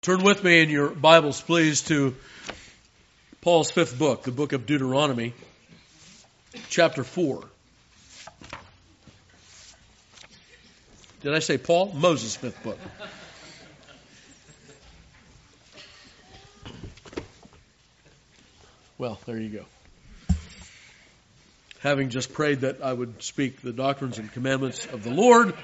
Turn with me in your Bibles, please, to Paul's fifth book, the book of Deuteronomy, chapter 4. Did I say Paul? Moses' fifth book. Well, there you go. Having just prayed that I would speak the doctrines and commandments of the Lord,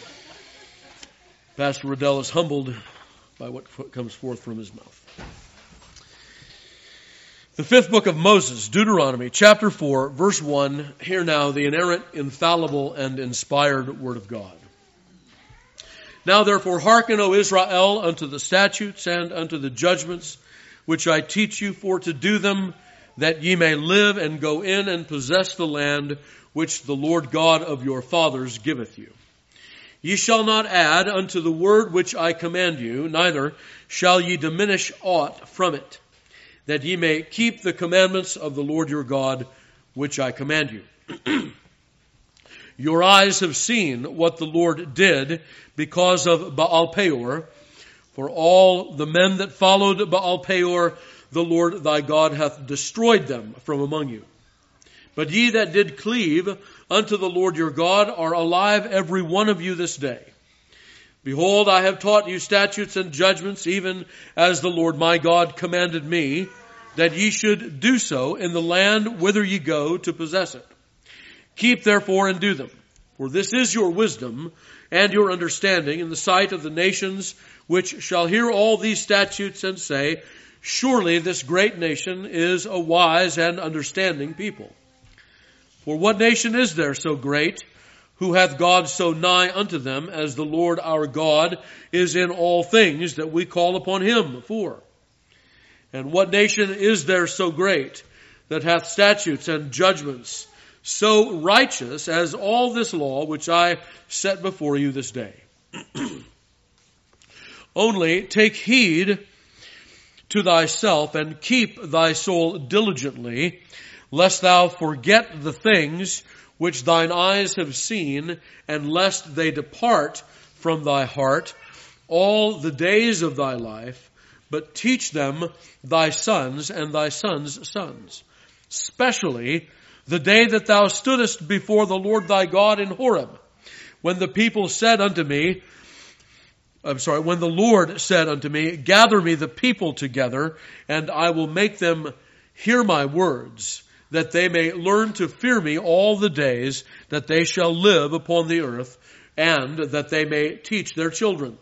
Pastor Riddell is humbled by what comes forth from his mouth. The fifth book of Moses, Deuteronomy, chapter 4, verse 1. Hear now the inerrant, infallible, and inspired word of God. Now therefore hearken, O Israel, unto the statutes and unto the judgments which I teach you, for to do them, that ye may live and go in and possess the land which the Lord God of your fathers giveth you. Ye shall not add unto the word which I command you, neither shall ye diminish aught from it, that ye may keep the commandments of the Lord your God, which I command you. Your eyes have seen what the Lord did because of Baal Peor. For all the men that followed Baal Peor, the Lord thy God hath destroyed them from among you. But ye that did cleave unto the Lord your God are alive every one of you this day. Behold, I have taught you statutes and judgments, even as the Lord my God commanded me, that ye should do so in the land whither ye go to possess it. Keep therefore and do them, for this is your wisdom and your understanding in the sight of the nations, which shall hear all these statutes and say, surely this great nation is a wise and understanding people. For what nation is there so great, who hath God so nigh unto them, as the Lord our God is in all things that we call upon him for? And what nation is there so great, that hath statutes and judgments so righteous as all this law which I set before you this day? Only take heed to thyself, and keep thy soul diligently, lest thou forget the things which thine eyes have seen, and lest they depart from thy heart all the days of thy life, but teach them thy sons and thy sons' sons, especially the day that thou stoodest before the Lord thy God in Horeb, when the Lord said unto me, gather me the people together, and I will make them hear my words, that they may learn to fear me all the days that they shall live upon the earth, and that they may teach their children.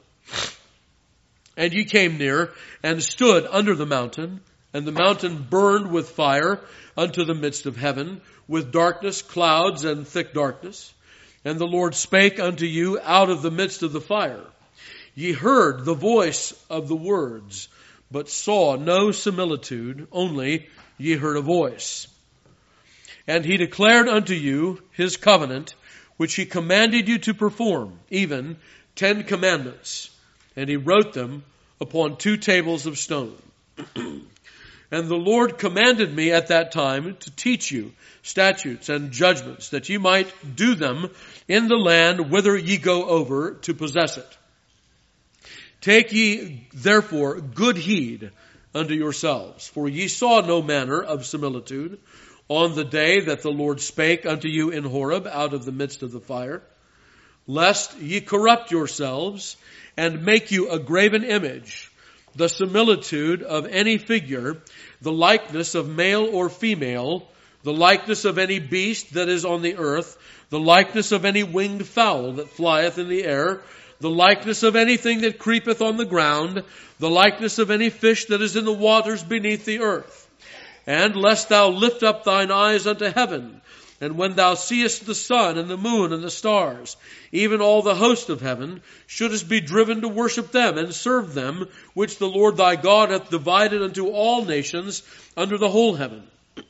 And ye came near, and stood under the mountain, and the mountain burned with fire unto the midst of heaven, with darkness, clouds, and thick darkness. And the Lord spake unto you out of the midst of the fire. Ye heard the voice of the words, but saw no similitude, only ye heard a voice. And he declared unto you his covenant, which he commanded you to perform, even 10 commandments. And he wrote them upon 2 tables of stone. And the Lord commanded me at that time to teach you statutes and judgments, that ye might do them in the land whither ye go over to possess it. Take ye therefore good heed unto yourselves, for ye saw no manner of similitude on the day that the Lord spake unto you in Horeb out of the midst of the fire, lest ye corrupt yourselves and make you a graven image, the similitude of any figure, the likeness of male or female, the likeness of any beast that is on the earth, the likeness of any winged fowl that flieth in the air, the likeness of anything that creepeth on the ground, the likeness of any fish that is in the waters beneath the earth. And lest thou lift up thine eyes unto heaven, and when thou seest the sun and the moon and the stars, even all the host of heaven, shouldest be driven to worship them and serve them, which the Lord thy God hath divided unto all nations under the whole heaven.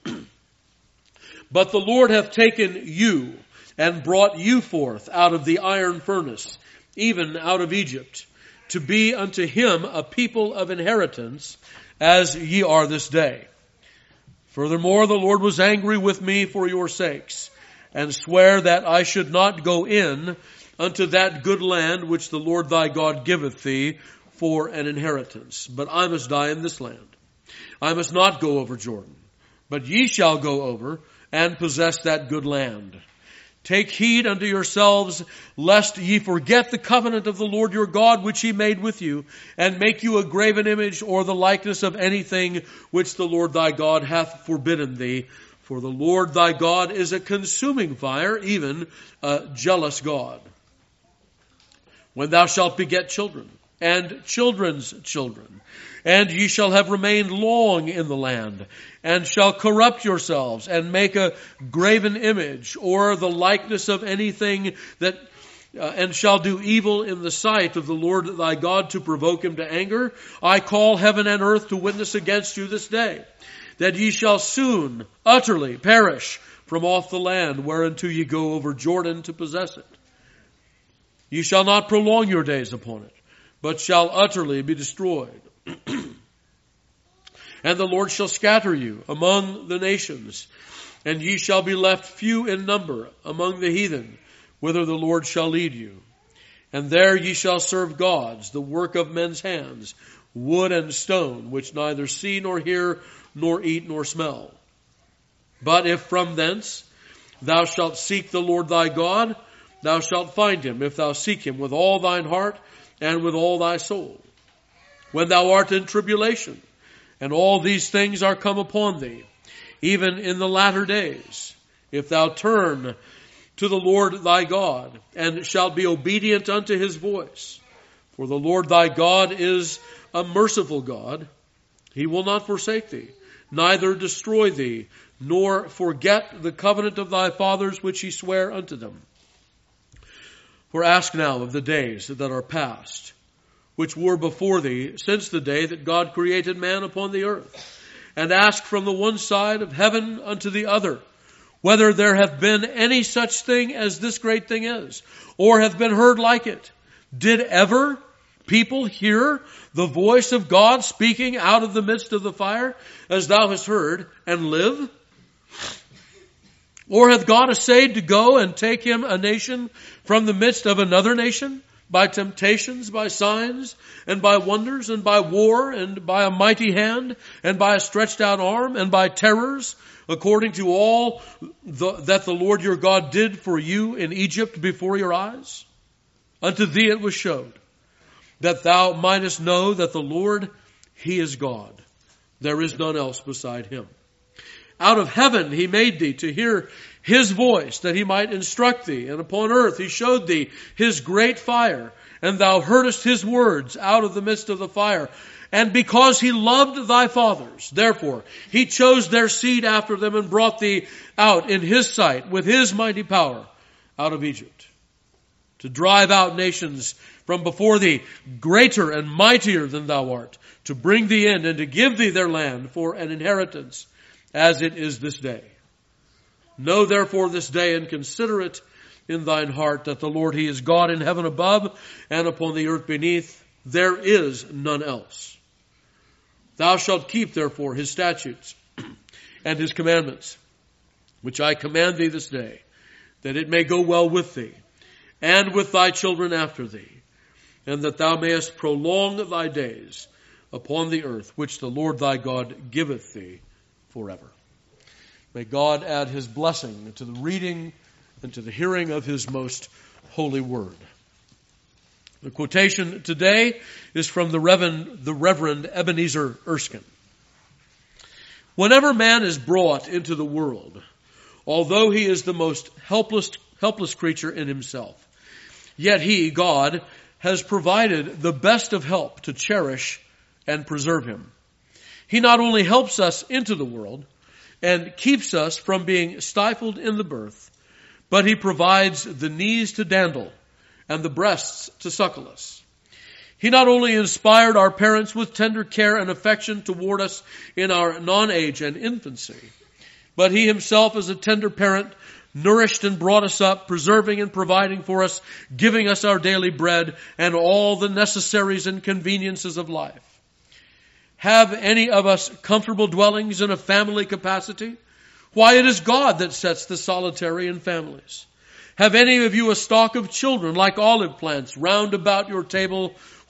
But the Lord hath taken you and brought you forth out of the iron furnace, even out of Egypt, to be unto him a people of inheritance, as ye are this day. Furthermore, the Lord was angry with me for your sakes, and sware that I should not go in unto that good land which the Lord thy God giveth thee for an inheritance. But I must die in this land. I must not go over Jordan. But ye shall go over and possess that good land. Take heed unto yourselves, lest ye forget the covenant of the Lord your God, which he made with you, and make you a graven image or the likeness of anything which the Lord thy God hath forbidden thee. For the Lord thy God is a consuming fire, even a jealous God. When thou shalt beget children, and children's children, and ye shall have remained long in the land, and shall corrupt yourselves, and make a graven image, or the likeness of anything that, and shall do evil in the sight of the Lord thy God to provoke him to anger, I call heaven and earth to witness against you this day, that ye shall soon utterly perish from off the land whereunto ye go over Jordan to possess it. Ye shall not prolong your days upon it, but shall utterly be destroyed. And the Lord shall scatter you among the nations, and ye shall be left few in number among the heathen, whither the Lord shall lead you. And there ye shall serve gods, the work of men's hands, wood and stone, which neither see nor hear, nor eat nor smell. But if from thence thou shalt seek the Lord thy God, thou shalt find him, if thou seek him with all thine heart and with all thy soul. When thou art in tribulation, and all these things are come upon thee, even in the latter days, if thou turn to the Lord thy God, and shalt be obedient unto his voice. For the Lord thy God is a merciful God. He will not forsake thee, neither destroy thee, nor forget the covenant of thy fathers which he sware unto them. For ask now of the days that are past, which were before thee, since the day that God created man upon the earth. And ask from the one side of heaven unto the other, whether there hath been any such thing as this great thing is, or hath been heard like it. Did ever people hear the voice of God speaking out of the midst of the fire, as thou hast heard, and live? Or hath God essayed to go and take him a nation from the midst of another nation, by temptations, by signs, and by wonders, and by war, and by a mighty hand, and by a stretched out arm, and by terrors, according to all that the Lord your God did for you in Egypt before your eyes? Unto thee it was showed, that thou mightest know that the Lord, he is God. There is none else beside him. Out of heaven he made thee to hear his voice, that he might instruct thee. And upon earth he showed thee his great fire, and thou heardest his words out of the midst of the fire. And because he loved thy fathers, therefore he chose their seed after them, and brought thee out in his sight with his mighty power out of Egypt, to drive out nations from before thee, greater and mightier than thou art, to bring thee in, and to give thee their land for an inheritance, as it is this day. Know therefore this day, and consider it in thine heart, that the Lord, he is God in heaven above, and upon the earth beneath. There is none else. Thou shalt keep therefore his statutes and his commandments, which I command thee this day, that it may go well with thee, and with thy children after thee, and that thou mayest prolong thy days upon the earth, which the Lord thy God giveth thee forever. May God add his blessing to the reading and to the hearing of his most holy word. The quotation today is from the Reverend Ebenezer Erskine. Whenever man is brought into the world, although he is the most helpless creature in himself, yet he, God, has provided the best of help to cherish and preserve him. He not only helps us into the world and keeps us from being stifled in the birth, but he provides the knees to dandle and the breasts to suckle us. He not only inspired our parents with tender care and affection toward us in our non-age and infancy, but he himself as a tender parent nourished and brought us up, preserving and providing for us, giving us our daily bread and all the necessaries and conveniences of life. Have any of us comfortable dwellings in a family capacity? Why, it is God that sets the solitary in families. Have any of you a stock of children like olive plants round about your table?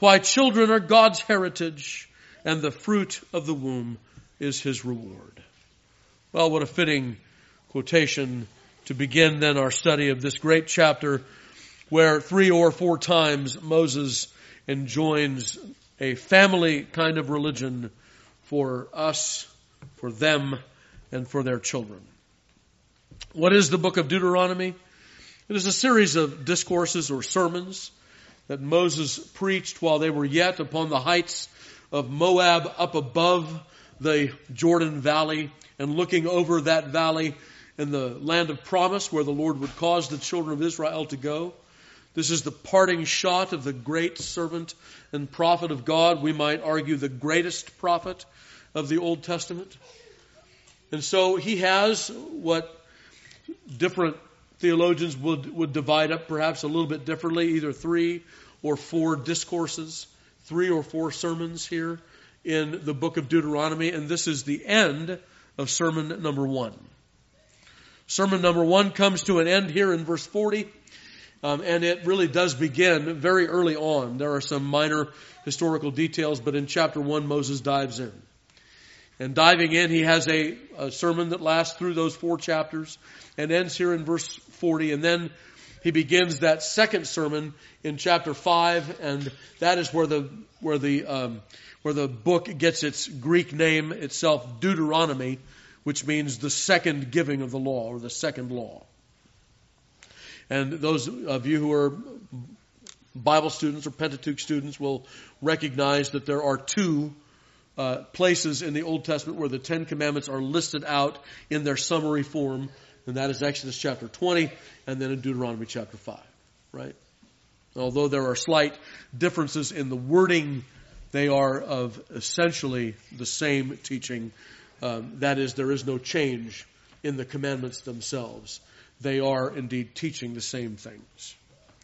Why, children are God's heritage, and the fruit of the womb is His reward. Well, what a fitting quotation to begin then our study of this great chapter, where 3 or 4 times Moses enjoins a family kind of religion for us, for them, and for their children. What is the book of Deuteronomy? It is a series of discourses or sermons that Moses preached while they were yet upon the heights of Moab, up above the Jordan Valley and looking over that valley in the land of promise where the Lord would cause the children of Israel to go. This is the parting shot of the great servant and prophet of God. We might argue the greatest prophet of the Old Testament. And so he has what different theologians would divide up perhaps a little bit differently, either 3 or 4 discourses, 3 or 4 sermons here in the book of Deuteronomy. And this is the end of sermon number 1. Sermon number 1 comes to an end here in verse 40. And it really does begin very early on. There are some minor historical details, but in chapter 1, Moses dives in. And diving in, he has a sermon that lasts through those 4 chapters and ends here in verse 40. And then he begins that second sermon in chapter 5, and that is where the book gets its Greek name itself, Deuteronomy, which means the second giving of the law, or the second law. And those of you who are Bible students or Pentateuch students will recognize that there are 2 places in the Old Testament where the 10 Commandments are listed out in their summary form, and that is Exodus chapter 20 and then in Deuteronomy chapter 5, right? Although there are slight differences in the wording, they are of essentially the same teaching. That is, there is no change in the commandments themselves. They are indeed teaching the same things.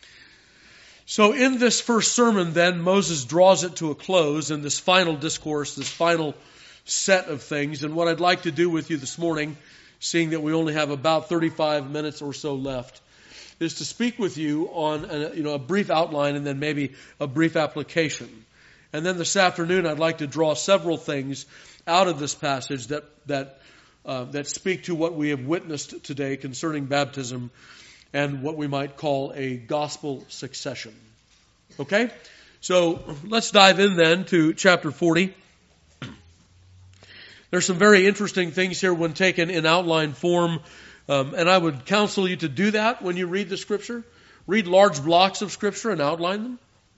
So in this first sermon then, Moses draws it to a close in this final discourse, this final set of things. And what I'd like to do with you this morning, seeing that we only have about 35 minutes or so left, is to speak with you on a brief outline and then maybe a brief application. And then this afternoon I'd like to draw several things out of this passage that speak to what we have witnessed today concerning baptism and what we might call a gospel succession. Okay? So let's dive in then to chapter 40. There's some very interesting things here when taken in outline form, and I would counsel you to do that when you read the Scripture. Read large blocks of Scripture and outline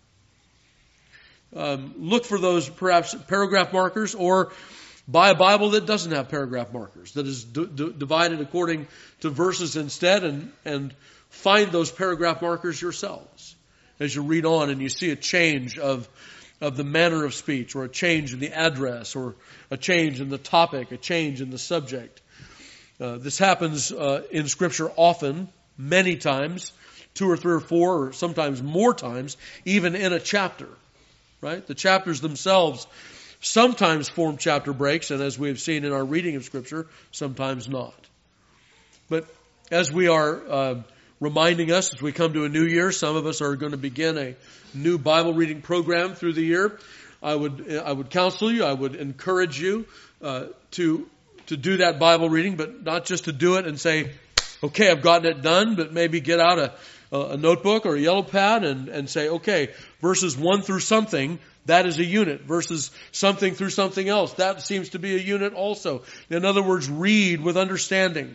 them. Look for those perhaps paragraph markers, or buy a Bible that doesn't have paragraph markers, that is divided according to verses instead, and find those paragraph markers yourselves as you read on and you see a change of the manner of speech, or a change in the address, or a change in the topic, a change in the subject. This happens in Scripture often, many times, 2 or 3 or 4, or sometimes more times, even in a chapter. Right? The chapters themselves sometimes form chapter breaks, and as we have seen in our reading of Scripture, sometimes not. But as we are reminding us, as we come to a new year, some of us are going to begin a new Bible reading program through the year. I would counsel you, I would encourage you to do that Bible reading, but not just to do it and say, okay, I've gotten it done, but maybe get out a notebook or a yellow pad and say, okay, verses 1 through something, that is a unit. Verses something through something else, that seems to be a unit also. In other words, read with understanding.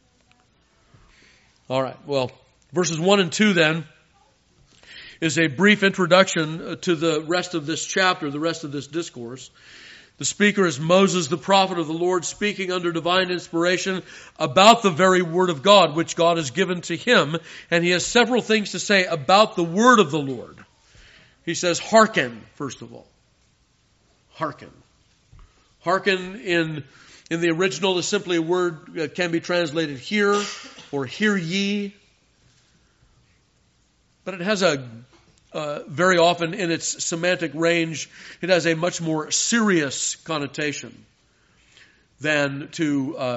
All right, well, verses 1 and 2 then is a brief introduction to the rest of this chapter, the rest of this discourse. The speaker is Moses, the prophet of the Lord, speaking under divine inspiration about the very word of God, which God has given to him. And he has several things to say about the word of the Lord. He says, hearken, first of all. Hearken. Hearken in the original is simply a word that can be translated hear or hear ye. But it has very often in its semantic range, it has a much more serious connotation than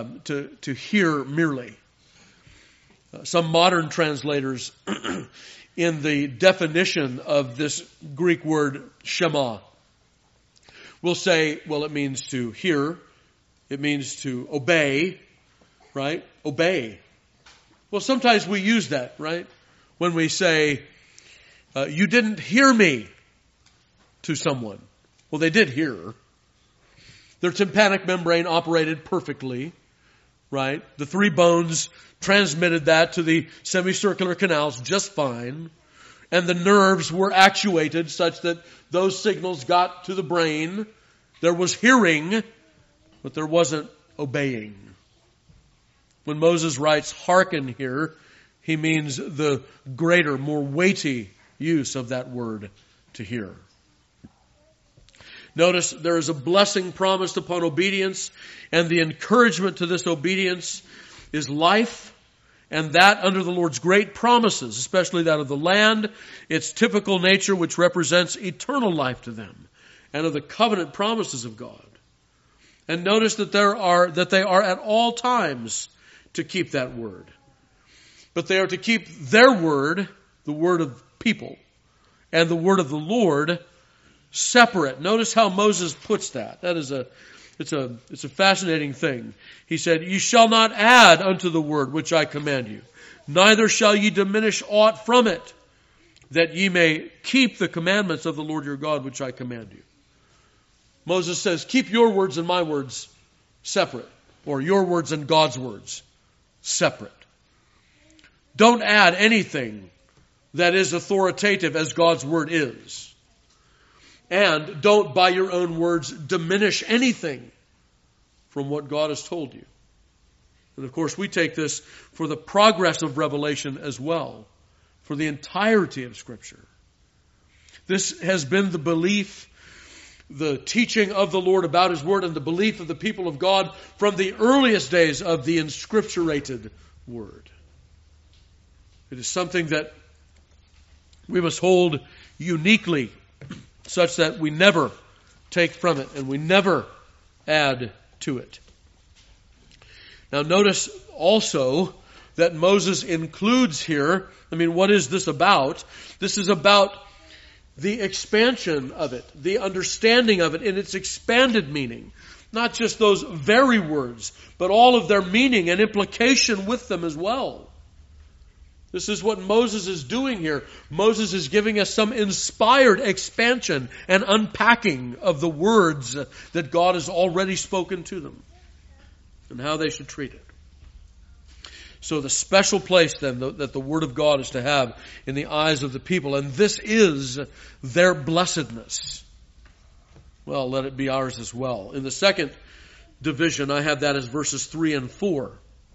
to hear merely. Some modern translators in the definition of this Greek word Shema. We'll say, well, it means to hear. It means to obey, right? Obey. Well, sometimes we use that, right? When we say, you didn't hear me to someone. Well, they did hear. Their tympanic membrane operated perfectly, right? The 3 bones transmitted that to the semicircular canals just fine. And the nerves were actuated such that those signals got to the brain. There was hearing, but there wasn't obeying. When Moses writes hearken here, he means the greater, more weighty use of that word to hear. Notice there is a blessing promised upon obedience, and the encouragement to this obedience is life, and that under the Lord's great promises, especially that of the land, its typical nature which represents eternal life to them, and of the covenant promises of God. And notice that they are at all times to keep that word. But they are to keep their word, the word of people, and the word of the Lord separate. Notice how Moses puts that. It's a fascinating thing. He said, "You shall not add unto the word which I command you, neither shall ye diminish aught from it, that ye may keep the commandments of the Lord your God which I command you." Moses says, keep your words and my words separate, or your words and God's words separate. Don't add anything that is authoritative as God's word is. And don't, by your own words, diminish anything from what God has told you. And of course, we take this for the progress of revelation as well, for the entirety of Scripture. This has been the belief, the teaching of the Lord about His Word, and the belief of the people of God from the earliest days of the inscripturated Word. It is something that we must hold uniquely, such that we never take from it and we never add to it. Now notice also that Moses includes here, what is this about? This is about the expansion of it, the understanding of it in its expanded meaning. Not just those very words, but all of their meaning and implication with them as well. This is what Moses is doing here. Moses is giving us some inspired expansion and unpacking of the words that God has already spoken to them and how they should treat it. So the special place then that the Word of God is to have in the eyes of the people, and this is their blessedness. Well, let it be ours as well. In the second division, I have that as verses 3 and 4.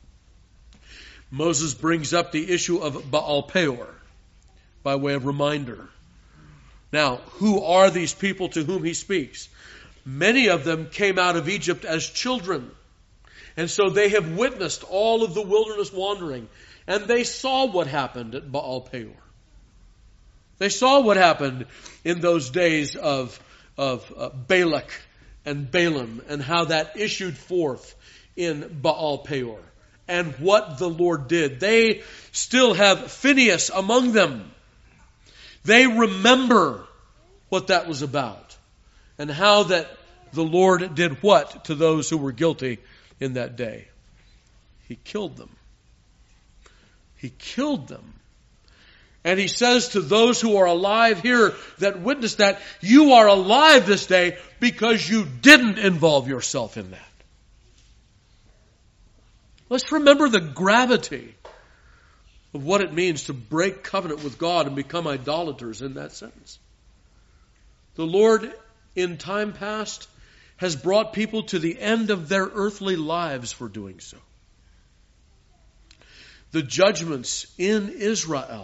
Moses brings up the issue of Baal Peor by way of reminder. Now, who are these people to whom he speaks? Many of them came out of Egypt as children. And so they have witnessed all of the wilderness wandering. And they saw what happened at Baal Peor. They saw what happened in those days of Balak and Balaam, and how that issued forth in Baal Peor. And what the Lord did. They still have Phinehas among them. They remember what that was about. And how that the Lord did what to those who were guilty in that day. He killed them. He killed them. And he says to those who are alive here that witness that, you are alive this day because you didn't involve yourself in that. Let's remember the gravity of what it means to break covenant with God and become idolaters in that sense. The Lord, in time past, has brought people to the end of their earthly lives for doing so. The judgments in Israel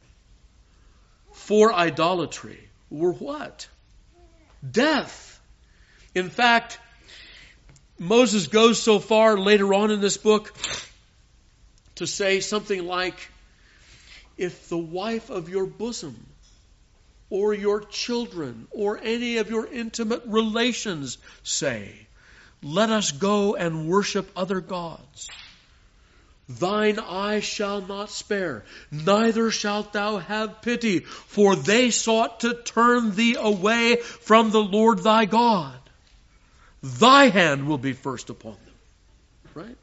for idolatry were what? Death. In fact, Moses goes so far later on in this book to say something like, if the wife of your bosom or your children or any of your intimate relations say, let us go and worship other gods, Thine eye shall not spare, neither shalt thou have pity, for they sought to turn thee away from the Lord thy God. Thy hand will be first upon them. Right?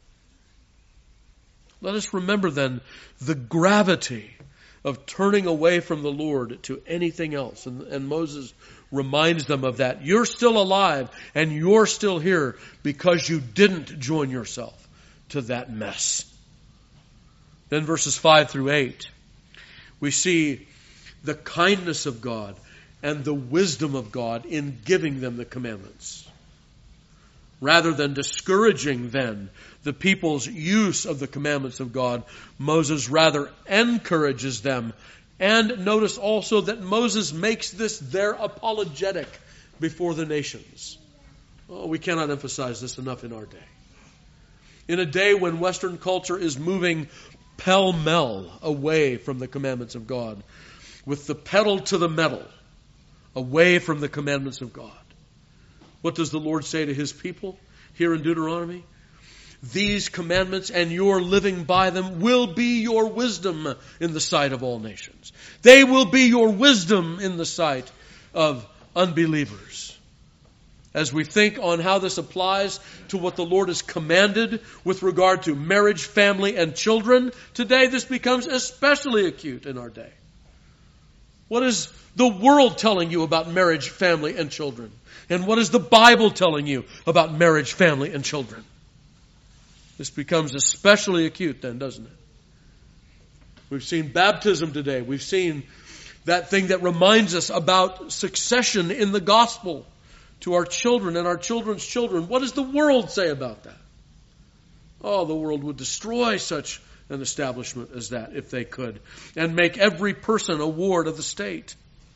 Let us remember then the gravity of turning away from the Lord to anything else. And Moses reminds them of that. You're still alive and you're still here because you didn't join yourself to that mess. Then verses 5 through 8, we see the kindness of God and the wisdom of God in giving them the commandments. Rather than discouraging then the people's use of the commandments of God, Moses rather encourages them. And notice also that Moses makes this their apologetic before the nations. Oh, we cannot emphasize this enough in our day. In a day when Western culture is moving pell-mell away from the commandments of God, with the pedal to the metal, away from the commandments of God. What does the Lord say to His people here in Deuteronomy? These commandments and your living by them will be your wisdom in the sight of all nations. They will be your wisdom in the sight of unbelievers. As we think on how this applies to what the Lord has commanded with regard to marriage, family, and children, today this becomes especially acute in our day. What is the world telling you about marriage, family, and children? And what is the Bible telling you about marriage, family, and children? This becomes especially acute then, doesn't it? We've seen baptism today. We've seen that thing that reminds us about succession in the gospel to our children and our children's children. What does the world say about that? Oh, the world would destroy such an establishment as that if they could, and make every person a ward of the state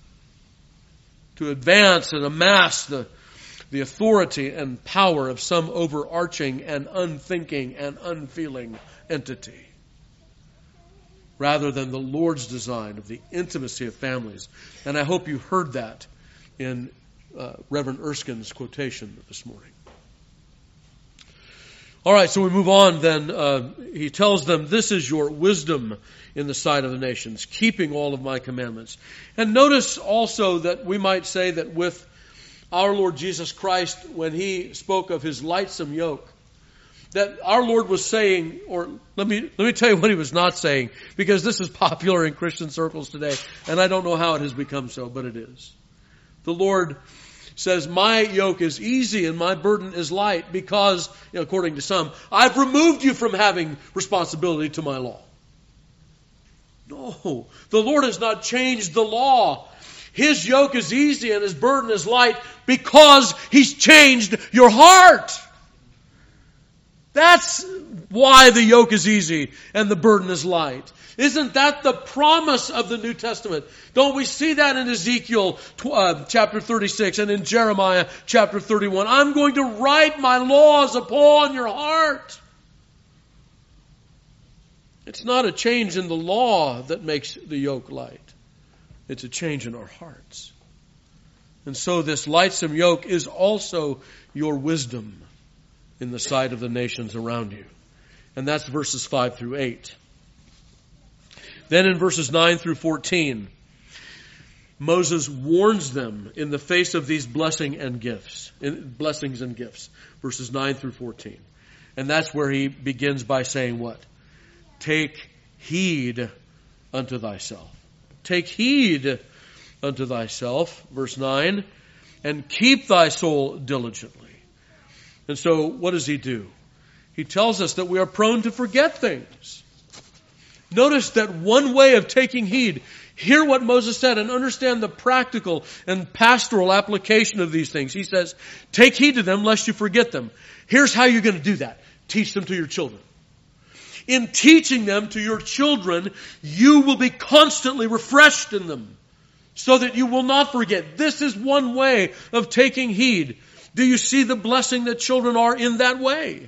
to advance and amass the authority and power of some overarching and unthinking and unfeeling entity, rather than the Lord's design of the intimacy of families. And I hope you heard that in Reverend Erskine's quotation this morning. All right, so we move on then. He tells them, this is your wisdom in the sight of the nations, keeping all of my commandments. And notice also that we might say that with our Lord Jesus Christ, when He spoke of His lightsome yoke, that our Lord was saying, or let me tell you what He was not saying, because this is popular in Christian circles today, and I don't know how it has become so, but it is. The Lord says, my yoke is easy and my burden is light because, according to some, I've removed you from having responsibility to my law. No, the Lord has not changed the law. His yoke is easy and His burden is light because He's changed your heart. That's why the yoke is easy and the burden is light. Isn't that the promise of the New Testament? Don't we see that in Ezekiel chapter 36 and in Jeremiah chapter 31? I'm going to write my laws upon your heart. It's not a change in the law that makes the yoke light. It's a change in our hearts. And so this lightsome yoke is also your wisdom in the sight of the nations around you. And that's verses 5 through 8. Then in verses 9 through 14, Moses warns them in the face of these blessings and gifts. Verses 9 through 14. And that's where he begins by saying what? Take heed unto thyself. Take heed unto thyself, verse 9, and keep thy soul diligently. And so what does he do? He tells us that we are prone to forget things. Notice that one way of taking heed, hear what Moses said and understand the practical and pastoral application of these things. He says, take heed to them lest you forget them. Here's how you're going to do that. Teach them to your children. In teaching them to your children, you will be constantly refreshed in them so that you will not forget. This is one way of taking heed. Do you see the blessing that children are in that way?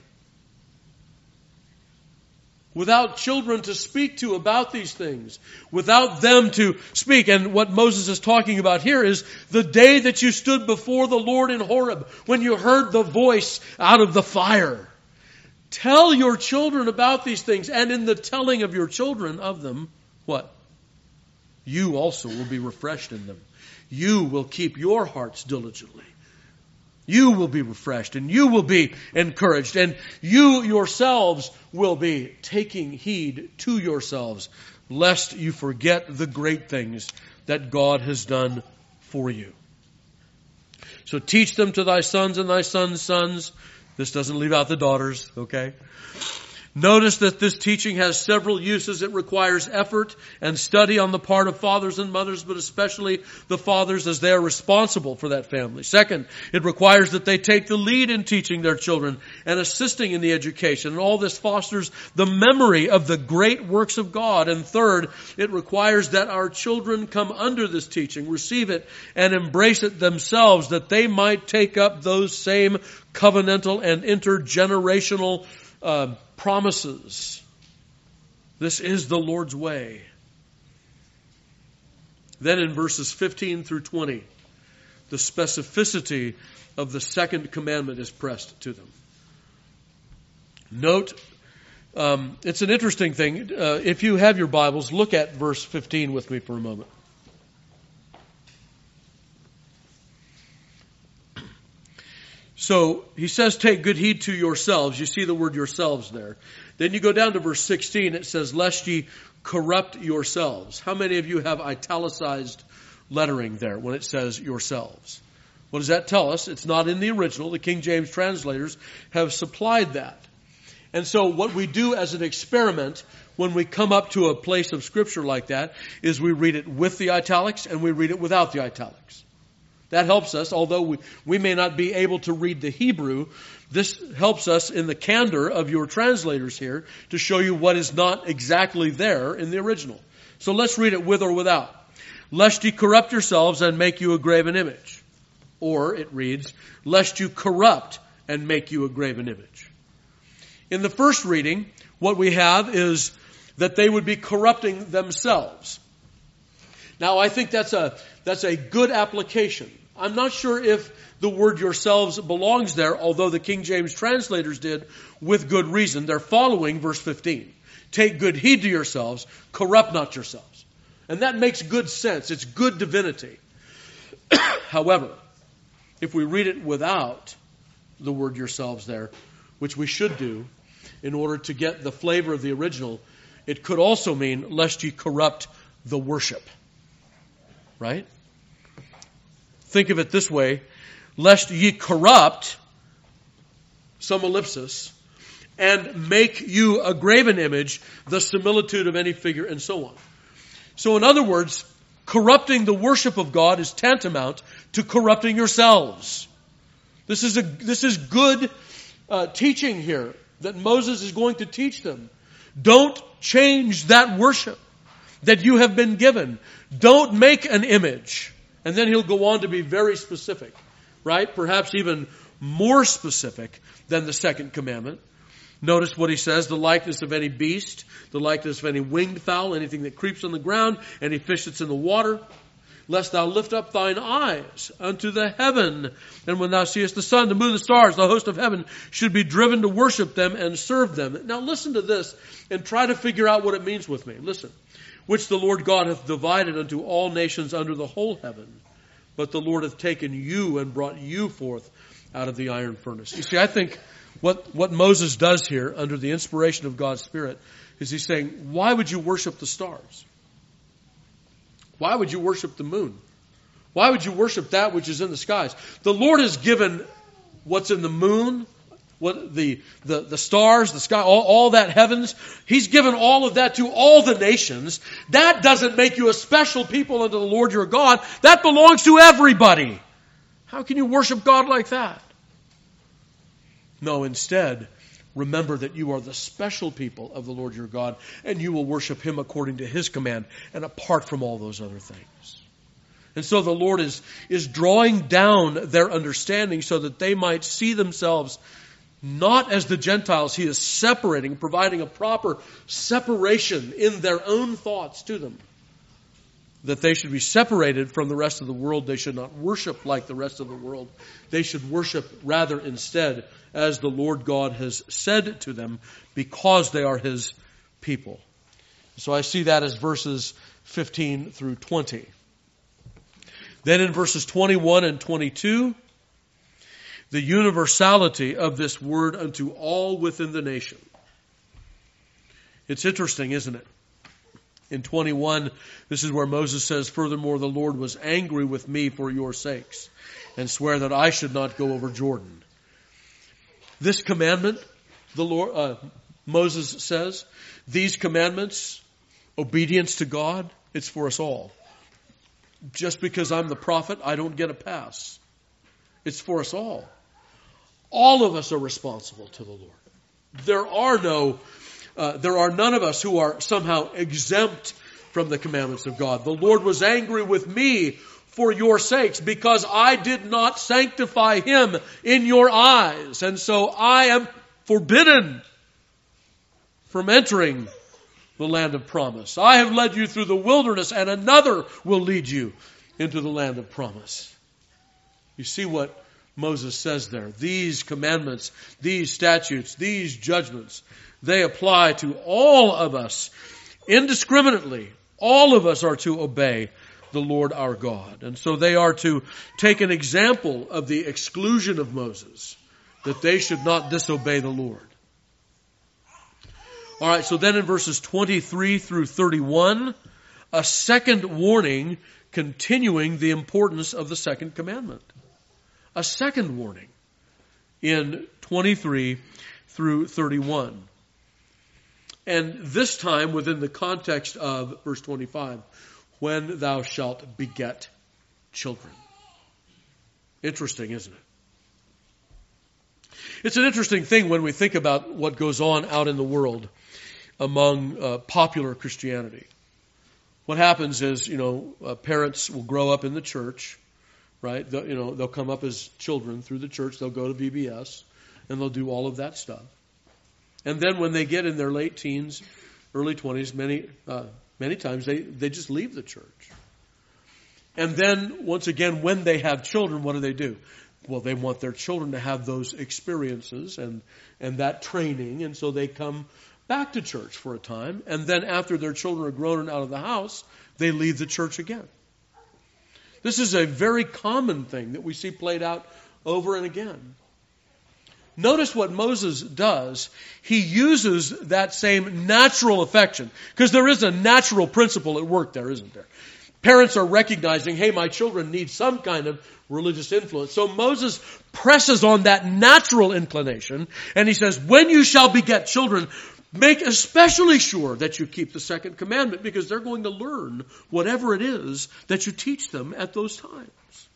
Without children to speak to about these things, without them to speak. And what Moses is talking about here is the day that you stood before the Lord in Horeb, when you heard the voice out of the fire. Tell your children about these things, and in the telling of your children of them, what? You also will be refreshed in them. You will keep your hearts diligently. You will be refreshed, and you will be encouraged, and you yourselves will be taking heed to yourselves, lest you forget the great things that God has done for you. So teach them to thy sons and thy sons' sons. This doesn't leave out the daughters, okay? Notice that this teaching has several uses. It requires effort and study on the part of fathers and mothers, but especially the fathers, as they are responsible for that family. Second, it requires that they take the lead in teaching their children and assisting in the education. And all this fosters the memory of the great works of God. And third, it requires that our children come under this teaching, receive it, and embrace it themselves, that they might take up those same covenantal and intergenerational promises. This is the Lord's way. Then in verses 15 through 20, the specificity of the second commandment is pressed to them. Note, it's an interesting thing. If you have your Bibles, look at verse 15 with me for a moment. So he says, take good heed to yourselves. You see the word yourselves there. Then you go down to verse 16. It says, lest ye corrupt yourselves. How many of you have italicized lettering there when it says yourselves? What does that tell us? It's not in the original. The King James translators have supplied that. And so what we do as an experiment when we come up to a place of Scripture like that is we read it with the italics and we read it without the italics. That helps us, although we may not be able to read the Hebrew, this helps us in the candor of your translators here to show you what is not exactly there in the original. So let's read it with or without. Lest ye corrupt yourselves and make you a graven image. Or it reads, lest you corrupt and make you a graven image. In the first reading, what we have is that they would be corrupting themselves. Now, I think that's a good application. I'm not sure if the word yourselves belongs there, although the King James translators did with good reason. They're following verse 15. Take good heed to yourselves, corrupt not yourselves. And that makes good sense. It's good divinity. However, if we read it without the word yourselves there, which we should do in order to get the flavor of the original, it could also mean lest ye corrupt the worship. Right? Think of it this way. Lest ye corrupt, some ellipsis, and make you a graven image, the similitude of any figure, and so on. So in other words, corrupting the worship of God is tantamount to corrupting yourselves. This is good teaching here that Moses is going to teach them. Don't change that worship that you have been given. Don't make an image. And then he'll go on to be very specific, right? Perhaps even more specific than the second commandment. Notice what he says, the likeness of any beast, the likeness of any winged fowl, anything that creeps on the ground, any fish that's in the water. Lest thou lift up thine eyes unto the heaven, and when thou seest the sun, the moon, the stars, the host of heaven, should be driven to worship them and serve them. Now listen to this and try to figure out what it means with me. Listen. Which the Lord God hath divided unto all nations under the whole heaven. But the Lord hath taken you and brought you forth out of the iron furnace. You see, I think what Moses does here under the inspiration of God's Spirit is he's saying, why would you worship the stars? Why would you worship the moon? Why would you worship that which is in the skies? The Lord has given what's in the moon, what the stars, the sky, all that heavens. He's given all of that to all the nations. That doesn't make you a special people unto the Lord your God. That belongs to everybody. How can you worship God like that? No, instead, remember that you are the special people of the Lord your God, and you will worship Him according to His command and apart from all those other things. And so the Lord is drawing down their understanding so that they might see themselves not as the Gentiles. He is separating, providing a proper separation in their own thoughts to them. that they should be separated from the rest of the world. They should not worship like the rest of the world. They should worship rather instead as the Lord God has said to them, because they are His people. So I see that as verses 15 through 20. Then in verses 21 and 22, the universality of this word unto all within the nation. It's interesting, isn't it? In 21, this is where Moses says, "Furthermore, the Lord was angry with me for your sakes, and swear that I should not go over Jordan." This commandment, Moses says, these commandments, obedience to God, it's for us all. Just because I'm the prophet, I don't get a pass. It's for us all. All of us are responsible to the Lord. There are none of us who are somehow exempt from the commandments of God. The Lord was angry with me for your sakes, because I did not sanctify Him in your eyes. And so I am forbidden from entering the land of promise. I have led you through the wilderness, and another will lead you into the land of promise. You see what Moses says there. These commandments, these statutes, these judgments, they apply to all of us indiscriminately. All of us are to obey the Lord our God. And so they are to take an example of the exclusion of Moses, that they should not disobey the Lord. All right, so then in verses 23 through 31, a second warning continuing the importance of the second commandment. A second warning in 23 through 31. And this time within the context of verse 25, when thou shalt beget children. Interesting, isn't it? It's an interesting thing when we think about what goes on out in the world among popular Christianity. What happens is, parents will grow up in the church, right? They'll come up as children through the church. They'll go to VBS, and they'll do all of that stuff. And then when they get in their late teens, early 20s, many times they just leave the church. And then, once again, when they have children, what do? Well, they want their children to have those experiences and that training, and so they come back to church for a time, and then after their children are grown and out of the house, they leave the church again. This is a very common thing that we see played out over and again. Notice what Moses does. He uses that same natural affection, because there is a natural principle at work there, isn't there? Parents are recognizing, hey, my children need some kind of religious influence. So Moses presses on that natural inclination, and he says, when you shall beget children, make especially sure that you keep the second commandment, because they're going to learn whatever it is that you teach them at those times.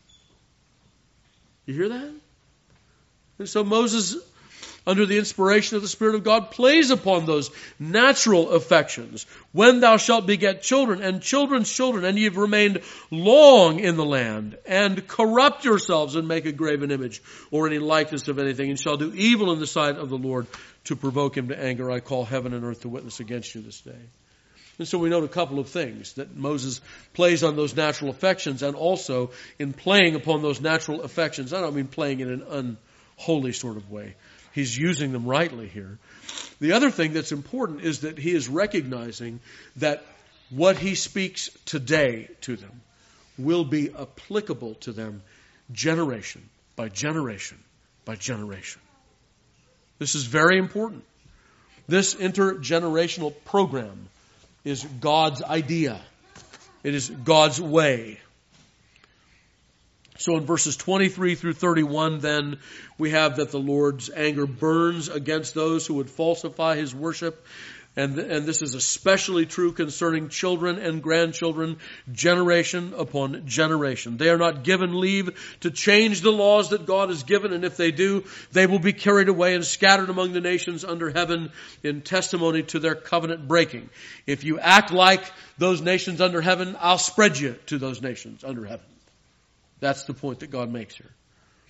You hear that? And so Moses, under the inspiration of the Spirit of God, plays upon those natural affections. When thou shalt beget children and children's children, and ye have remained long in the land, and corrupt yourselves and make a graven image, or any likeness of anything, and shall do evil in the sight of the Lord to provoke Him to anger, I call heaven and earth to witness against you this day. And so we note a couple of things, that Moses plays on those natural affections, and also in playing upon those natural affections, I don't mean playing in an unholy sort of way. He's using them rightly here. The other thing that's important is that he is recognizing that what he speaks today to them will be applicable to them generation by generation by generation. This is very important. This intergenerational program is God's idea. It is God's way. So in verses 23 through 31, then, we have that the Lord's anger burns against those who would falsify His worship. And this is especially true concerning children and grandchildren, generation upon generation. They are not given leave to change the laws that God has given, and if they do, they will be carried away and scattered among the nations under heaven in testimony to their covenant breaking. If you act like those nations under heaven, I'll spread you to those nations under heaven. That's the point that God makes here.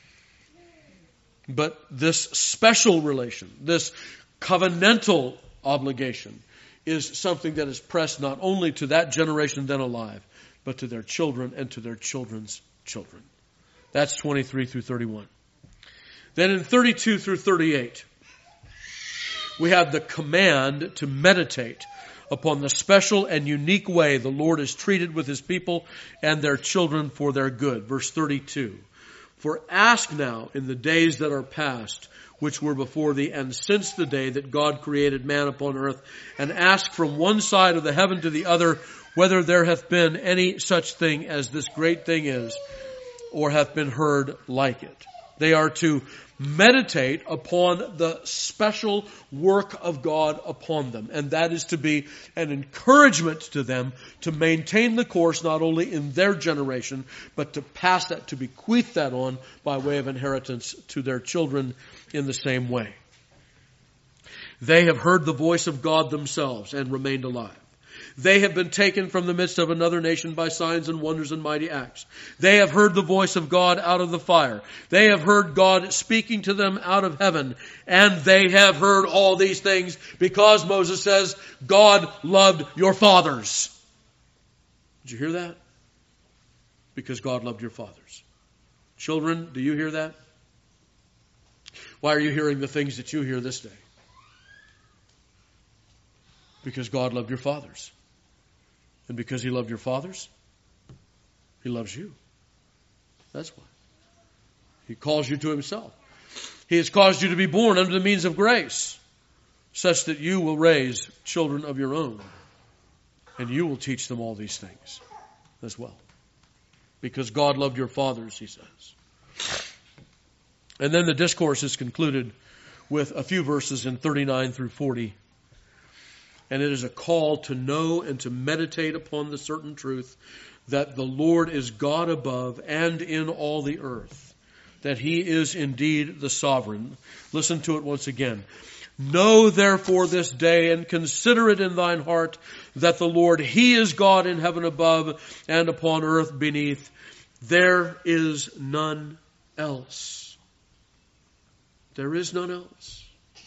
But this special relation, this covenantal obligation, is something that is pressed not only to that generation then alive, but to their children and to their children's children. That's 23 through 31. Then in 32 through 38, we have the command to meditate upon the special and unique way the Lord is treated with His people and their children for their good. Verse 32. For ask now in the days that are past, which were before thee, and since the day that God created man upon earth, and ask from one side of the heaven to the other, whether there hath been any such thing as this great thing is, or hath been heard like it. They are to meditate upon the special work of God upon them. And that is to be an encouragement to them to maintain the course not only in their generation, but to pass that, to bequeath that on by way of inheritance to their children in the same way. They have heard the voice of God themselves and remained alive. They have been taken from the midst of another nation by signs and wonders and mighty acts. They have heard the voice of God out of the fire. They have heard God speaking to them out of heaven. And they have heard all these things because Moses says, God loved your fathers. Did you hear that? Because God loved your fathers. Children, do you hear that? Why are you hearing the things that you hear this day? Because God loved your fathers. And because He loved your fathers, He loves you. That's why. He calls you to Himself. He has caused you to be born under the means of grace, such that you will raise children of your own. And you will teach them all these things as well. Because God loved your fathers, He says. And then the discourse is concluded with a few verses in 39 through 40. And it is a call to know and to meditate upon the certain truth that the Lord is God above and in all the earth, that He is indeed the sovereign. Listen to it once again. Know therefore this day and consider it in thine heart that the Lord, He is God in heaven above and upon earth beneath. There is none else. There is none else.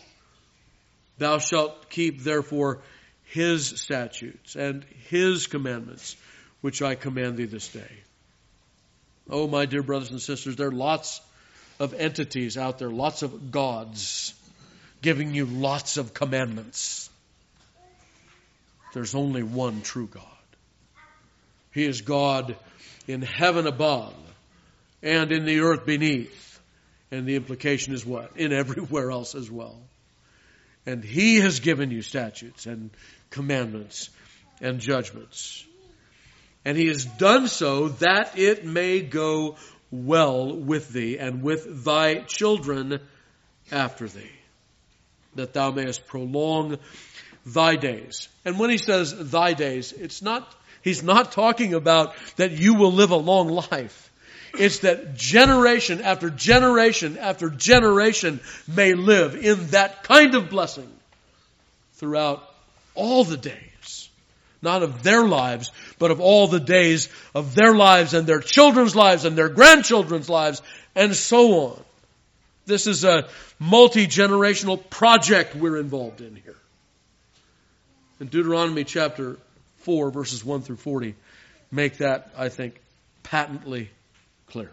Thou shalt keep therefore His statutes and His commandments, which I command thee this day. Oh, my dear brothers and sisters, there are lots of entities out there, lots of gods giving you lots of commandments. There's only one true God. He is God in heaven above and in the earth beneath. And the implication is what? In everywhere else as well. And He has given you statutes and commandments and judgments. And He has done so that it may go well with thee and with thy children after thee, that thou mayest prolong thy days. And when He says thy days, He's not talking about that you will live a long life. It's that generation after generation after generation may live in that kind of blessing throughout all the days. Not of their lives, but of all the days of their lives and their children's lives and their grandchildren's lives and so on. This is a multi-generational project we're involved in here. In Deuteronomy chapter 4, verses 1 through 40, make that, I think, patently clear.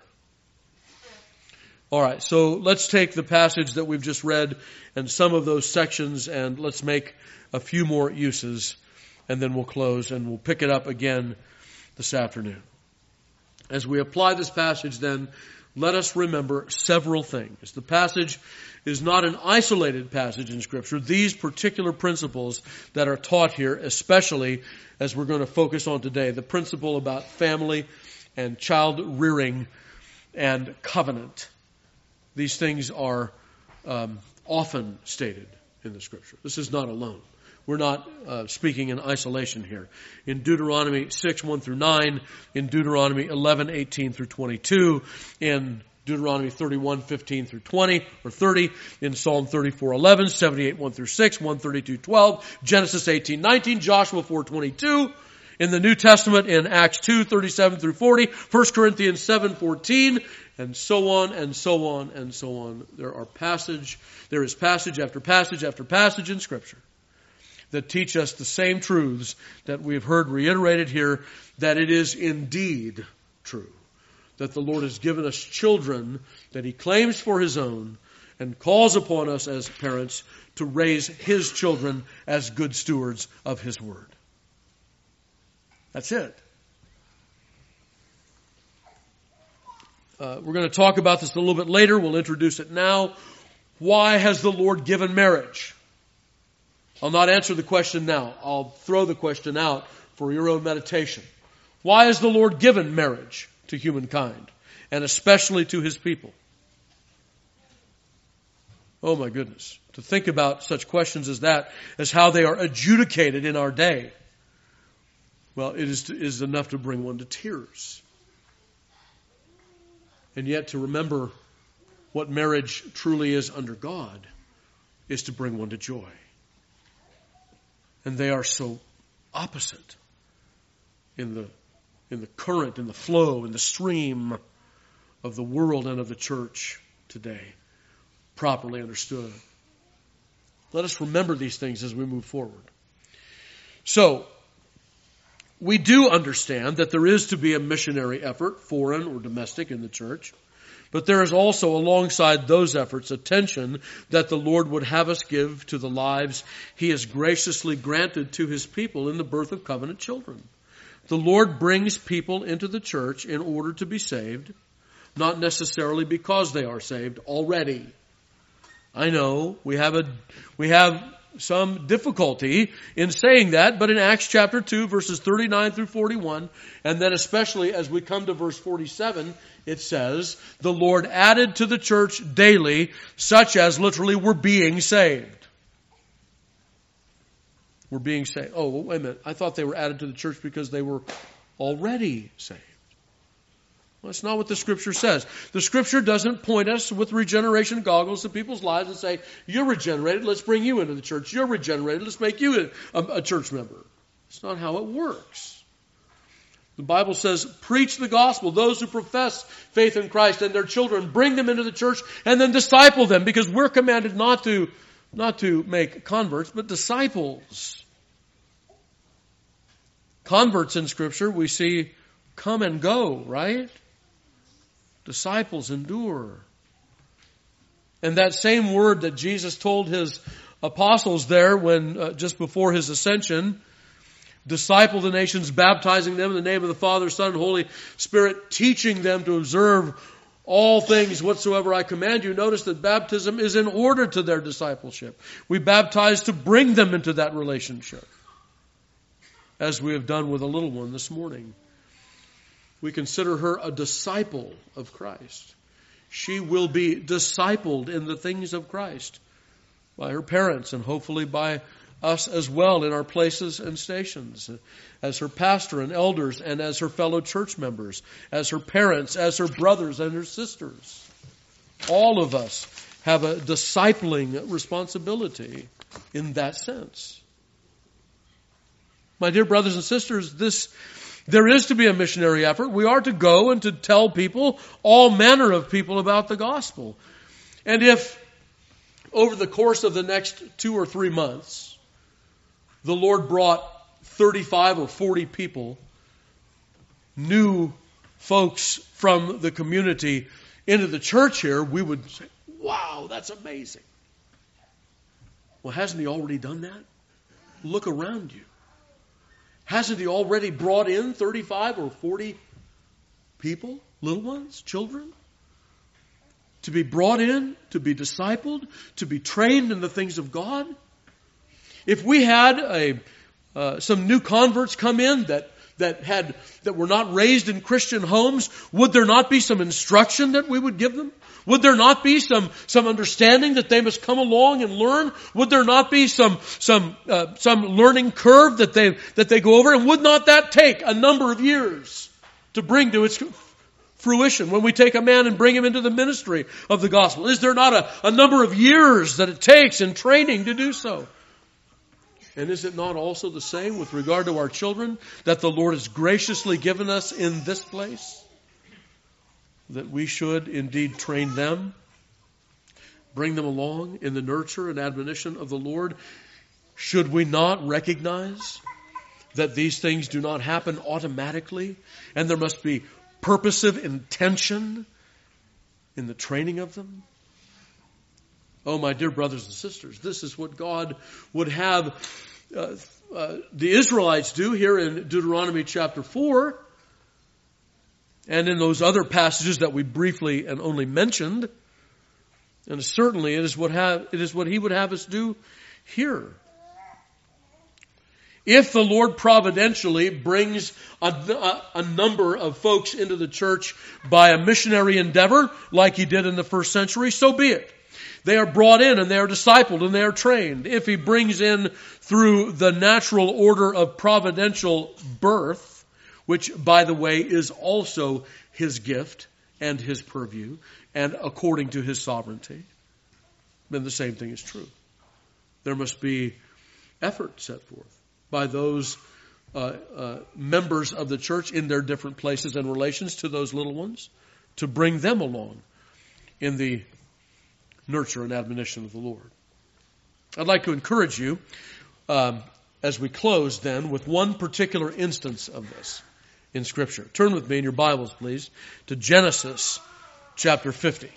All right, so let's take the passage that we've just read and some of those sections and let's make a few more uses and then we'll close and we'll pick it up again this afternoon. As we apply this passage then, let us remember several things. The passage is not an isolated passage in Scripture. These particular principles that are taught here, especially as we're going to focus on today, the principle about family and child rearing and covenant. These things are often stated in the Scripture. This is not alone. We're not speaking in isolation here. In Deuteronomy 6, 1 through 9, in Deuteronomy 11, 18 through 22, in Deuteronomy 31, 15 through 20 or 30, in Psalm 34, 11, 78, 1 through 6, 132, 12, Genesis 18, 19, Joshua 4, 22, in the New Testament in Acts 2, 37 through 40, 1 Corinthians 7, 14, and so on and so on and so on. There is passage after passage after passage in Scripture that teach us the same truths that we've heard reiterated here, that it is indeed true that the Lord has given us children that He claims for His own and calls upon us as parents to raise His children as good stewards of His Word. That's it. We're going to talk about this a little bit later. We'll introduce it now. Why has the Lord given marriage? I'll not answer the question now. I'll throw the question out for your own meditation. Why has the Lord given marriage to humankind, and especially to His people? Oh my goodness. To think about such questions as that, as how they are adjudicated in our day, well, it is enough to bring one to tears. And yet to remember what marriage truly is under God is to bring one to joy. And they are so opposite in the current, in the flow, in the stream of the world and of the church today, properly understood. Let us remember these things as we move forward. So, we do understand that there is to be a missionary effort, foreign or domestic, in the church. But there is also, alongside those efforts, attention that the Lord would have us give to the lives He has graciously granted to His people in the birth of covenant children. The Lord brings people into the church in order to be saved, not necessarily because they are saved already. I know we have some difficulty in saying that, but in Acts chapter 2, verses 39 through 41, and then especially as we come to verse 47, it says, the Lord added to the church daily such as literally were being saved. Were being saved. Oh, well, wait a minute. I thought they were added to the church because they were already saved. Well, that's not what the Scripture says. The Scripture doesn't point us with regeneration goggles to people's lives and say, you're regenerated, let's bring you into the church. You're regenerated, let's make you a church member. That's not how it works. The Bible says, preach the gospel. Those who profess faith in Christ and their children, bring them into the church and then disciple them, because we're commanded not to make converts, but disciples. Converts in Scripture, we see come and go, right? Disciples endure. And that same word that Jesus told His apostles there when just before His ascension, disciple the nations, baptizing them in the name of the Father, Son, and Holy Spirit, teaching them to observe all things whatsoever I command you. Notice that baptism is in order to their discipleship. We baptize to bring them into that relationship, as we have done with a little one this morning. We consider her a disciple of Christ. She will be discipled in the things of Christ by her parents and hopefully by us as well in our places and stations, as her pastor and elders and as her fellow church members, as her parents, as her brothers and her sisters. All of us have a discipling responsibility in that sense. My dear brothers and sisters, there is to be a missionary effort. We are to go and to tell people, all manner of people, about the gospel. And if over the course of the next 2 or 3 months, the Lord brought 35 or 40 people, new folks from the community, into the church here, we would say, wow, that's amazing. Well, hasn't He already done that? Look around you. Hasn't He already brought in 35 or 40 people, little ones, children, to be brought in, to be discipled, to be trained in the things of God? If we had some new converts come in that were not raised in Christian homes, would there not be some instruction that we would give them? Would there not be some understanding that they must come along and learn? Would there not be some learning curve that they go over? And would not that take a number of years to bring to its fruition when we take a man and bring him into the ministry of the gospel? Is there not a number of years that it takes in training to do so? And is it not also the same with regard to our children that the Lord has graciously given us in this place? That we should indeed train them, bring them along in the nurture and admonition of the Lord, Should we not recognize that these things do not happen automatically, and there must be purposive intention in the training of them? Oh, my dear brothers and sisters, this is what God would have the Israelites do here in Deuteronomy chapter 4, and in those other passages that we briefly and only mentioned. And certainly it is what He would have us do here. If the Lord providentially brings a number of folks into the church by a missionary endeavor, like He did in the first century, so be it. They are brought in and they are discipled and they are trained. If He brings in through the natural order of providential birth, which, by the way, is also His gift and His purview, and according to His sovereignty, then the same thing is true. There must be effort set forth by those members of the church in their different places and relations to those little ones to bring them along in the nurture and admonition of the Lord. I'd like to encourage you as we close then with one particular instance of this in Scripture. Turn with me in your Bibles, please, to Genesis chapter 50.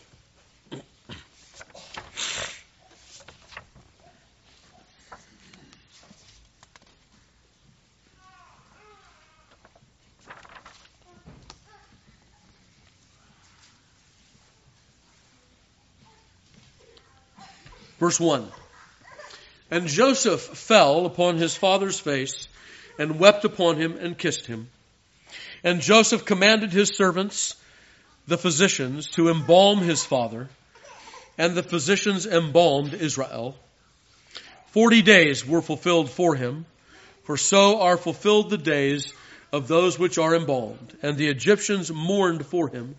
Verse 1. And Joseph fell upon his father's face and wept upon him and kissed him. And Joseph commanded his servants, the physicians, to embalm his father. And the physicians embalmed Israel. 40 days were fulfilled for him, for so are fulfilled the days of those which are embalmed. And the Egyptians mourned for him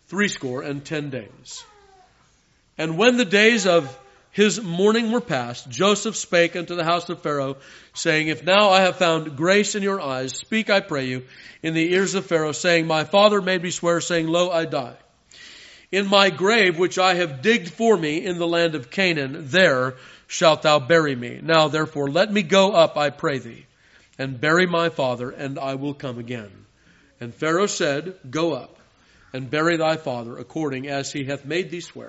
70 days. And when the days of his mourning were past, Joseph spake unto the house of Pharaoh, saying, If now I have found grace in your eyes, speak, I pray you, in the ears of Pharaoh, saying, My father made me swear, saying, Lo, I die. In my grave, which I have digged for me in the land of Canaan, there shalt thou bury me. Now therefore let me go up, I pray thee, and bury my father, and I will come again. And Pharaoh said, Go up, and bury thy father, according as he hath made thee swear.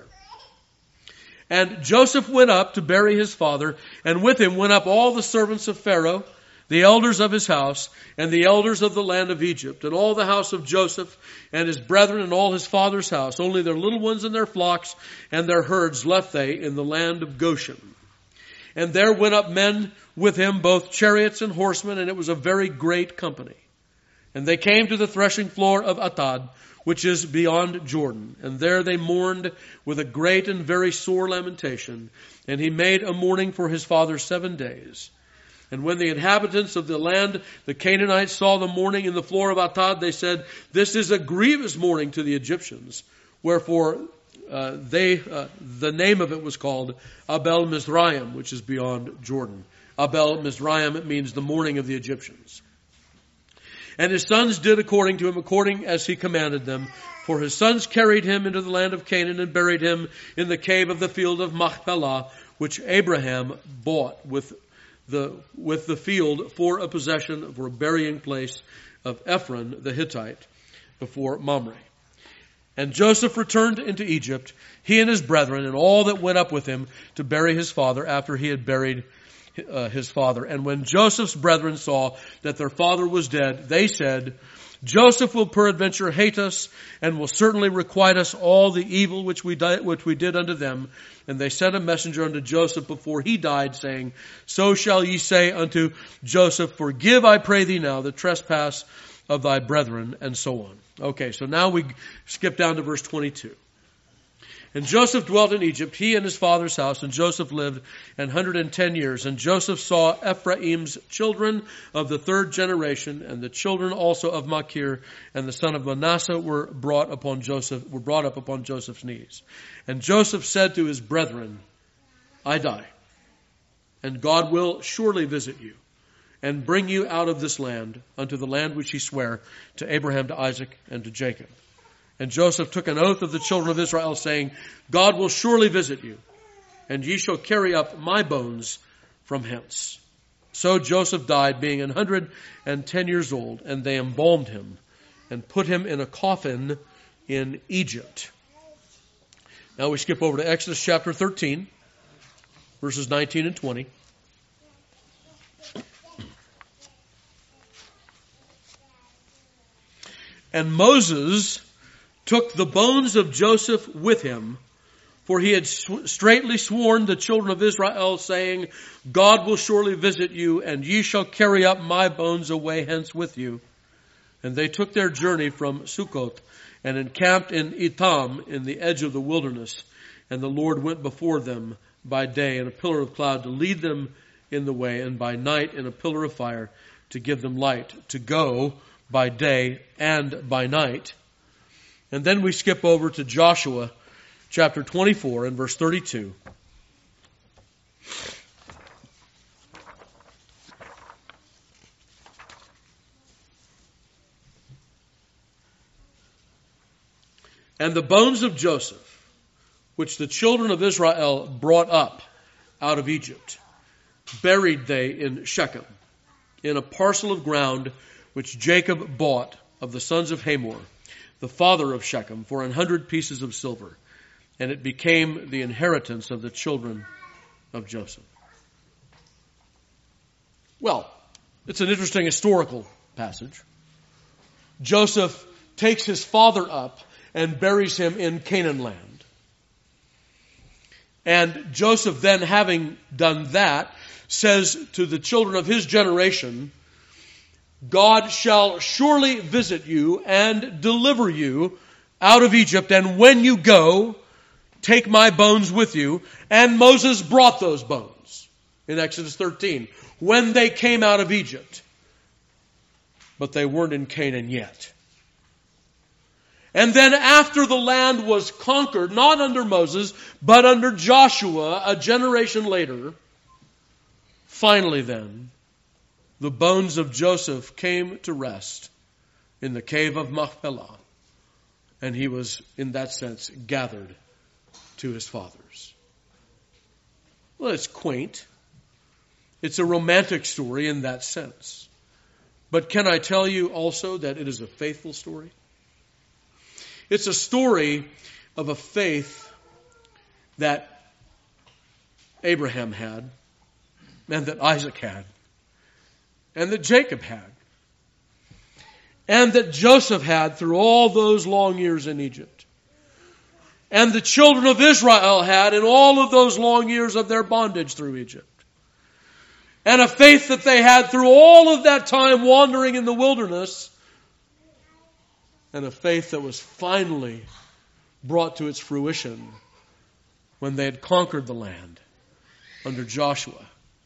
And Joseph went up to bury his father, and with him went up all the servants of Pharaoh, the elders of his house, and the elders of the land of Egypt, and all the house of Joseph, and his brethren, and all his father's house. Only their little ones and their flocks and their herds left they in the land of Goshen. And there went up men with him, both chariots and horsemen, and it was a very great company. And they came to the threshing floor of Atad, which is beyond Jordan. And there they mourned with a great and very sore lamentation. And he made a mourning for his father 7 days. And when the inhabitants of the land, the Canaanites, saw the mourning in the floor of Atad, they said, This is a grievous mourning to the Egyptians. Wherefore the name of it was called Abel Mizraim, which is beyond Jordan. Abel Mizraim, it means the mourning of the Egyptians. And his sons did according to him, according as he commanded them. For his sons carried him into the land of Canaan and buried him in the cave of the field of Machpelah, which Abraham bought with the field for a possession, for a burying place of Ephron the Hittite before Mamre. And Joseph returned into Egypt, he and his brethren, and all that went up with him to bury his father after he had buried his father. And when Joseph's brethren saw that their father was dead, they said, Joseph will peradventure hate us, and will certainly requite us all the evil which we did unto them. And they sent a messenger unto Joseph before he died, saying, So shall ye say unto Joseph, Forgive, I pray thee now, the trespass of thy brethren, and so on. Okay, so now we skip down to verse 22. And Joseph dwelt in Egypt, he and his father's house, and Joseph lived 110 years. And Joseph saw Ephraim's children of the 3rd generation, and the children also of Machir and the son of Manasseh were brought up upon Joseph's knees. And Joseph said to his brethren, I die, and God will surely visit you, and bring you out of this land unto the land which he sware to Abraham, to Isaac, and to Jacob. And Joseph took an oath of the children of Israel, saying, God will surely visit you, and ye shall carry up my bones from hence. So Joseph died, being 110 years old, and they embalmed him and put him in a coffin in Egypt. Now we skip over to Exodus chapter 13, verses 19 and 20. And Moses took the bones of Joseph with him, for he had straitly sworn the children of Israel, saying, God will surely visit you, and ye shall carry up my bones away hence with you. And they took their journey from Succoth, and encamped in Etam, in the edge of the wilderness. And the Lord went before them by day in a pillar of cloud to lead them in the way, and by night in a pillar of fire to give them light, to go by day and by night. And then we skip over to Joshua chapter 24 and verse 32. And the bones of Joseph, which the children of Israel brought up out of Egypt, buried they in Shechem, in a parcel of ground which Jacob bought of the sons of Hamor, the father of Shechem, for 100 pieces of silver. And it became the inheritance of the children of Joseph. Well, it's an interesting historical passage. Joseph takes his father up and buries him in Canaan land. And Joseph then, having done that, says to the children of his generation, God shall surely visit you and deliver you out of Egypt, and when you go, take my bones with you. And Moses brought those bones in Exodus 13 when they came out of Egypt. But they weren't in Canaan yet. And then after the land was conquered, not under Moses, but under Joshua, a generation later, finally then, the bones of Joseph came to rest in the cave of Machpelah. And he was, in that sense, gathered to his fathers. Well, it's quaint. It's a romantic story in that sense. But can I tell you also that it is a faithful story? It's a story of a faith that Abraham had, and that Isaac had, and that Jacob had, and that Joseph had through all those long years in Egypt, and the children of Israel had in all of those long years of their bondage through Egypt, and a faith that they had through all of that time wandering in the wilderness, and a faith that was finally brought to its fruition when they had conquered the land under Joshua.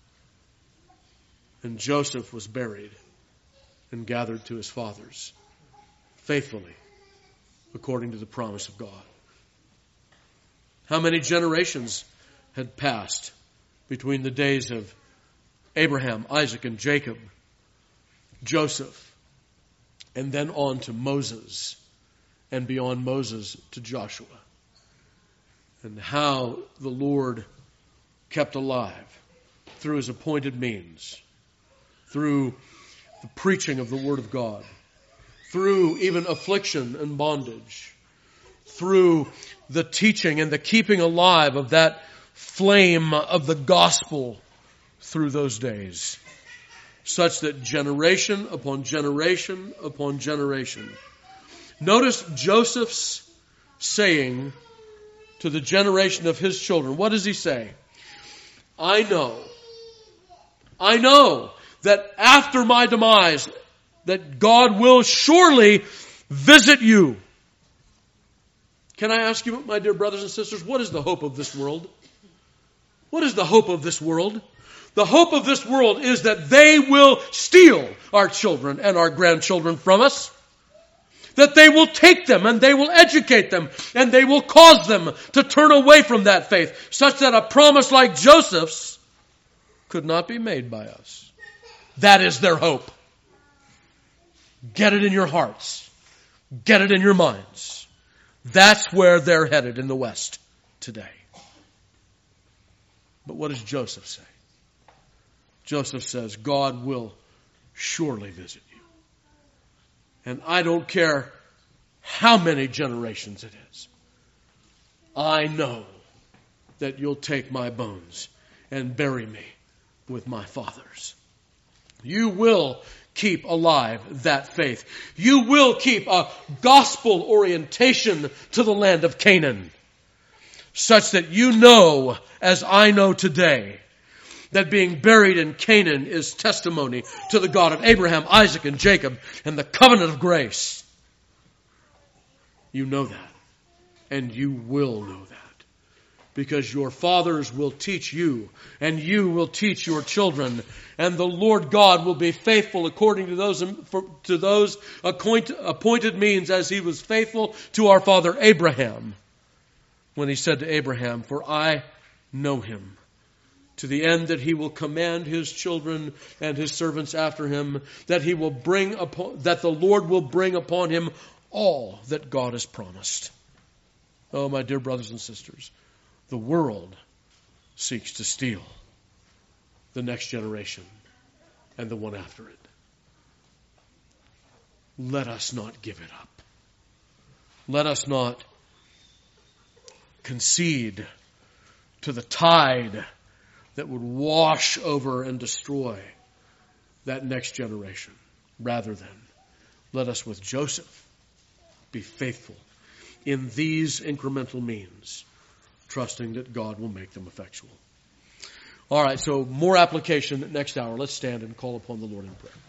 And Joseph was buried and gathered to his fathers faithfully according to the promise of God. How many generations had passed between the days of Abraham, Isaac, and Jacob, Joseph, and then on to Moses, and beyond Moses to Joshua. And how the Lord kept alive through his appointed means, through the preaching of the Word of God, through even affliction and bondage, through the teaching and the keeping alive of that flame of the gospel through those days, such that generation upon generation upon generation. Notice Joseph's saying to the generation of his children. What does he say? I know that after my demise, that God will surely visit you. Can I ask you, my dear brothers and sisters, what is the hope of this world? What is the hope of this world? The hope of this world is that they will steal our children and our grandchildren from us. That they will take them and they will educate them and they will cause them to turn away from that faith, such that a promise like Joseph's could not be made by us. That is their hope. Get it in your hearts. Get it in your minds. That's where they're headed in the West today. But what does Joseph say? Joseph says, God will surely visit you. And I don't care how many generations it is. I know that you'll take my bones and bury me with my fathers. You will keep alive that faith. You will keep a gospel orientation to the land of Canaan, such that you know, as I know today, that being buried in Canaan is testimony to the God of Abraham, Isaac, and Jacob, and the covenant of grace. You know that, and you will know that, because your fathers will teach you, and you will teach your children, and the Lord God will be faithful according to those appointed means, as he was faithful to our father Abraham, when he said to Abraham, for I know him, to the end that he will command his children and his servants after him, that the Lord will bring upon him all that God has promised. Oh, my dear brothers and sisters, the world seeks to steal the next generation and the one after it. Let us not give it up. Let us not concede to the tide that would wash over and destroy that next generation. Rather than, let us with Joseph be faithful in these incremental means, trusting that God will make them effectual. All right, so more application next hour. Let's stand and call upon the Lord in prayer.